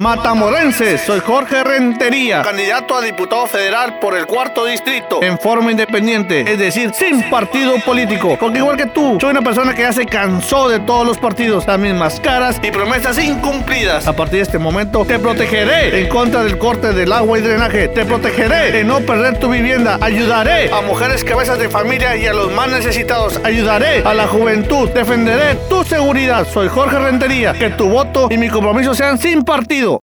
Matamorense, soy Jorge Rentería, candidato a diputado federal por el 4º distrito, en forma independiente, es decir, sin partido político, porque igual que tú, soy una persona que ya se cansó de todos los partidos, las mismas caras y promesas incumplidas. A partir de este momento, te protegeré en contra del corte del agua y drenaje, te protegeré de no perder tu vivienda, ayudaré a mujeres cabezas de familia y a los más necesitados, ayudaré a la juventud, defenderé tu seguridad. Soy Jorge Rentería, que tu voto y mi compromiso sean sin partido.